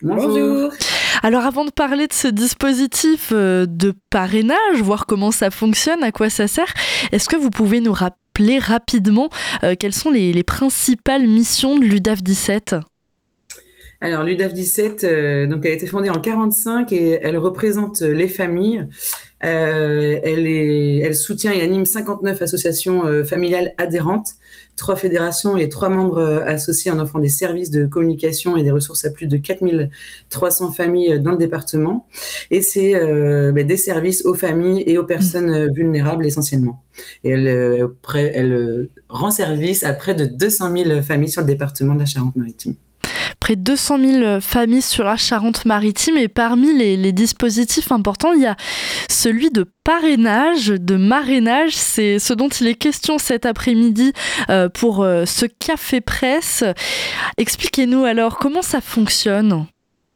Bonjour. Bonjour. Alors avant de parler de ce dispositif de parrainage, voir comment ça fonctionne, à quoi ça sert, est-ce que vous pouvez nous rappeler rapidement quelles sont les principales missions de l'UDAF 17 ? Alors l'UDAF 17, donc elle a été fondée en 1945 et elle représente les familles. Elle soutient et anime 59 associations familiales adhérentes, 3 fédérations et 3 membres associés en offrant des services de communication et des ressources à plus de 4300 familles dans le département. Et c'est des services aux familles et aux personnes vulnérables essentiellement. Et elle rend service à près de 200 000 familles sur le département de la Charente-Maritime. Près de 200 000 familles sur la Charente-Maritime, et parmi les dispositifs importants, il y a celui de parrainage, de marrainage. C'est ce dont il est question cet après-midi pour ce café presse. Expliquez-nous alors comment ça fonctionne.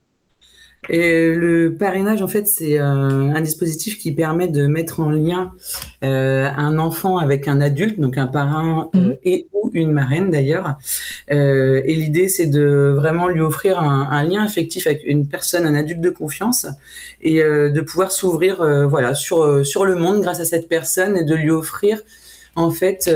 Et le parrainage, en fait, c'est un dispositif qui permet de mettre en lien un enfant avec un adulte, donc un parrain et ou une marraine d'ailleurs. Et l'idée, c'est de vraiment lui offrir un lien affectif avec une personne, un adulte de confiance, et de pouvoir s'ouvrir sur le monde grâce à cette personne et de lui offrir en fait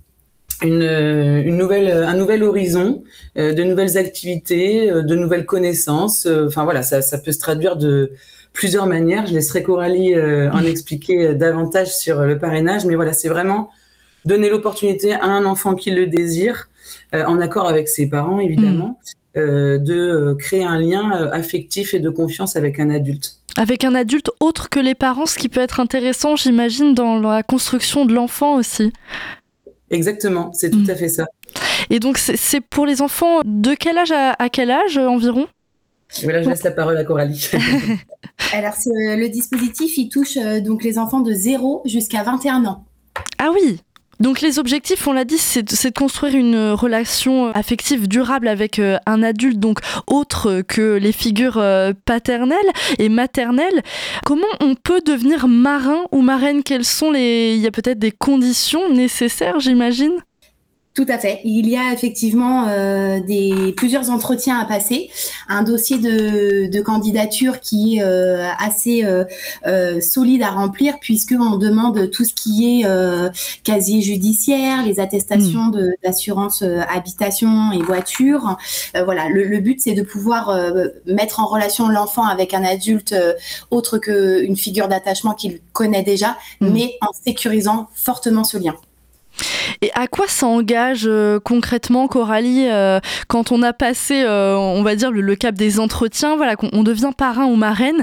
un nouvel horizon, de nouvelles activités, de nouvelles connaissances. Ça peut se traduire de plusieurs manières. Je laisserai Coralie en expliquer davantage sur le parrainage, mais voilà, c'est vraiment donner l'opportunité à un enfant qui le désire, en accord avec ses parents évidemment, de créer un lien affectif et de confiance avec un adulte. Avec un adulte autre que les parents, ce qui peut être intéressant, j'imagine, dans la construction de l'enfant aussi. Exactement, c'est tout à fait ça. Et donc, c'est pour les enfants de quel âge à quel âge environ ? Voilà, je laisse la parole à Coralie. Alors, le dispositif, il touche donc les enfants de 0 jusqu'à 21 ans. Ah oui. Donc les objectifs, on l'a dit, c'est de construire une relation affective durable avec un adulte, donc autre que les figures paternelles et maternelles. Comment on peut devenir marin ou marraine ? Il y a peut-être des conditions nécessaires, j'imagine ? Tout à fait. Il y a effectivement plusieurs entretiens à passer, un dossier de candidature qui est assez solide à remplir puisqu'on demande tout ce qui est casier judiciaire, les attestations d'assurance habitation et voiture. Le but c'est de pouvoir mettre en relation l'enfant avec un adulte autre qu'une figure d'attachement qu'il connaît déjà, mais en sécurisant fortement ce lien. Et à quoi ça engage concrètement, Coralie, quand on a passé, on va dire, le cap des entretiens, voilà, qu'on devient parrain ou marraine,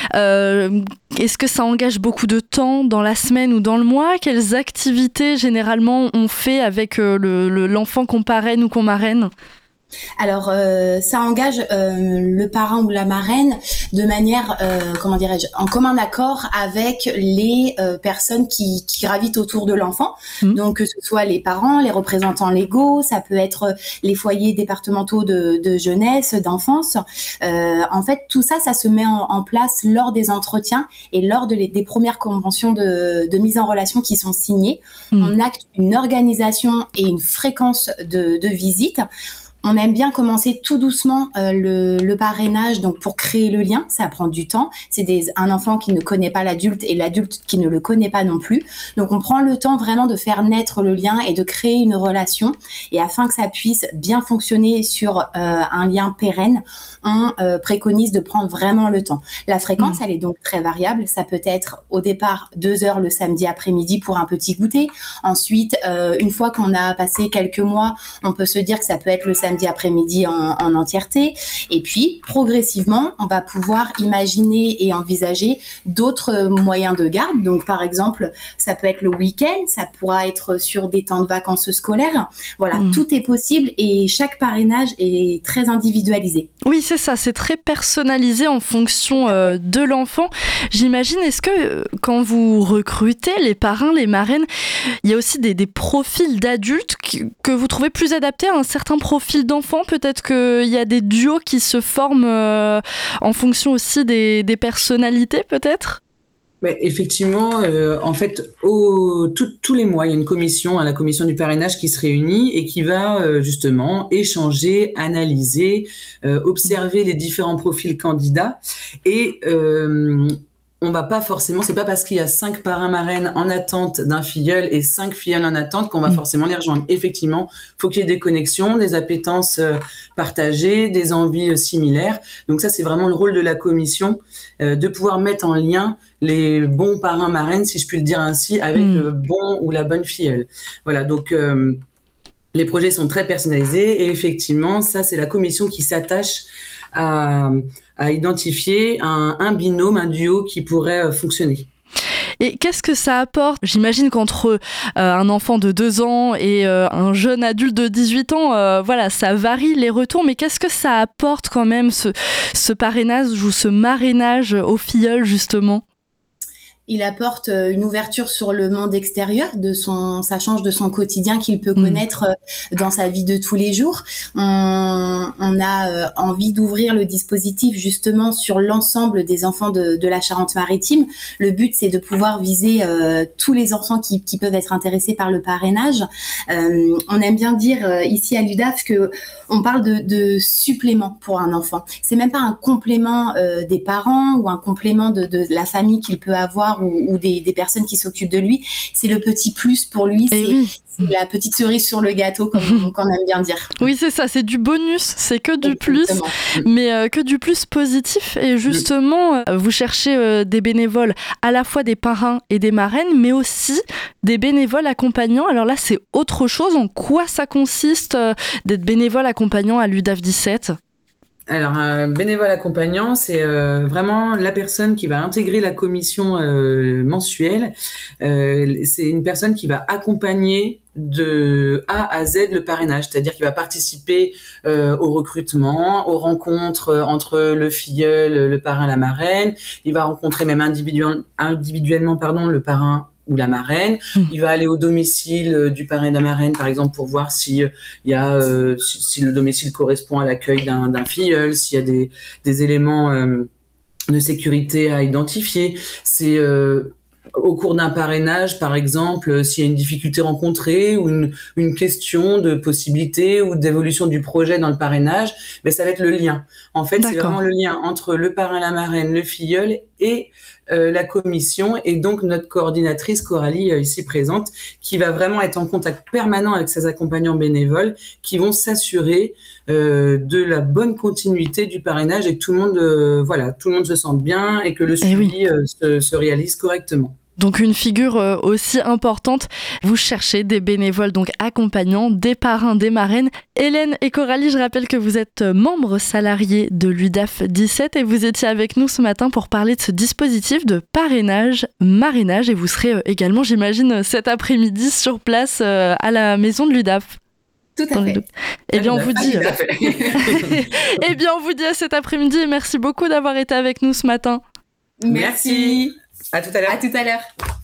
est-ce que ça engage beaucoup de temps dans la semaine ou dans le mois ? Quelles activités, généralement, on fait avec l'enfant qu'on parraine ou qu'on marraine ? Alors, ça engage le parrain ou la marraine de manière, en commun accord avec les personnes qui gravitent autour de l'enfant. Donc, que ce soit les parents, les représentants légaux, ça peut être les foyers départementaux de jeunesse, d'enfance. En fait, tout ça se met en place lors des entretiens et lors des premières conventions de mise en relation qui sont signées. On acte une organisation et une fréquence de visite. On aime bien commencer tout doucement le parrainage, donc pour créer le lien, ça prend du temps. C'est un enfant qui ne connaît pas l'adulte et l'adulte qui ne le connaît pas non plus. Donc on prend le temps vraiment de faire naître le lien et de créer une relation. Et afin que ça puisse bien fonctionner sur un lien pérenne, on préconise de prendre vraiment le temps. La fréquence, elle est donc très variable. Ça peut être au départ 2 heures le samedi après-midi pour un petit goûter. Ensuite, une fois qu'on a passé quelques mois, on peut se dire que ça peut être le samedi après-midi en entièreté. Et puis, progressivement, on va pouvoir imaginer et envisager d'autres moyens de garde. Donc, par exemple, ça peut être le week-end, ça pourra être sur des temps de vacances scolaires. Voilà, tout est possible et chaque parrainage est très individualisé. Oui, c'est ça, c'est très personnalisé en fonction de l'enfant. J'imagine, est-ce que quand vous recrutez les parrains, les marraines, il y a aussi des profils d'adultes que vous trouvez plus adaptés à un certain profil d'enfant ? Peut-être qu'il y a des duos qui se forment en fonction aussi des personnalités, peut-être ? Mais effectivement, en fait, tous les mois, il y a une commission, la commission du parrainage qui se réunit et qui va justement échanger, analyser, observer les différents profils candidats. Et on va pas forcément, c'est pas parce qu'il y a 5 parrains marraines en attente d'un filleul et 5 filleuls en attente qu'on va forcément les rejoindre. Effectivement, faut qu'il y ait des connexions, des appétences partagées, des envies similaires. Donc ça, c'est vraiment le rôle de la commission, de pouvoir mettre en lien les bons parrains marraines, si je puis le dire ainsi, avec le bon ou la bonne filleule. Voilà, donc les projets sont très personnalisés et effectivement, ça, c'est la commission qui s'attache à identifier un binôme, un duo qui pourrait fonctionner. Et qu'est-ce que ça apporte ? J'imagine qu'entre un enfant de 2 ans et un jeune adulte de 18 ans, voilà, ça varie les retours, mais qu'est-ce que ça apporte quand même, ce parrainage ou ce marrainage aux filleuls, justement ? Il apporte une ouverture sur le monde extérieur, ça change de son quotidien qu'il peut connaître dans sa vie de tous les jours. On a envie d'ouvrir le dispositif justement sur l'ensemble des enfants de la Charente-Maritime. Le but, c'est de pouvoir viser tous les enfants qui peuvent être intéressés par le parrainage. On aime bien dire ici à l'UDAF que on parle de supplément pour un enfant. C'est même pas un complément des parents ou un complément de la famille qu'il peut avoir ou des personnes qui s'occupent de lui. C'est le petit plus pour lui. C'est la petite cerise sur le gâteau, comme on aime bien dire. Oui, c'est ça, c'est du bonus, c'est que du plus, mais que du plus positif. Et justement, vous cherchez des bénévoles, à la fois des parrains et des marraines, mais aussi des bénévoles accompagnants. Alors là, c'est autre chose. En quoi ça consiste d'être bénévole accompagnant à l'UDAF 17 ? Alors, un bénévole accompagnant, c'est vraiment la personne qui va intégrer la commission mensuelle. C'est une personne qui va accompagner de A à Z le parrainage, c'est-à-dire qu'il va participer au recrutement, aux rencontres entre le filleul, le parrain, la marraine. Il va rencontrer même individuellement le parrain ou la marraine. Il va aller au domicile du parrain et de la marraine, par exemple, pour voir si le domicile correspond à l'accueil d'un filleul, s'il y a des éléments de sécurité à identifier. C'est au cours d'un parrainage, par exemple, s'il y a une difficulté rencontrée ou une question de possibilité ou d'évolution du projet dans le parrainage, ça va être le lien. En fait, c'est vraiment le lien entre le parrain, la marraine, le filleul et la commission, et donc notre coordinatrice Coralie ici présente, qui va vraiment être en contact permanent avec ses accompagnants bénévoles qui vont s'assurer de la bonne continuité du parrainage et que tout le monde se sente bien et que le suivi se réalise correctement. Donc une figure aussi importante. Vous cherchez des bénévoles donc accompagnants, des parrains, des marraines. Hélène et Coralie, je rappelle que vous êtes membres salariés de l'UDAF 17 et vous étiez avec nous ce matin pour parler de ce dispositif de parrainage, marrainage, et vous serez également, j'imagine, cet après-midi sur place à la maison de l'UDAF. Tout à fait. Eh bien, on vous dit. Eh bien, on vous dit à cet après-midi et merci beaucoup d'avoir été avec nous ce matin. Merci. À tout à l'heure. À tout à l'heure.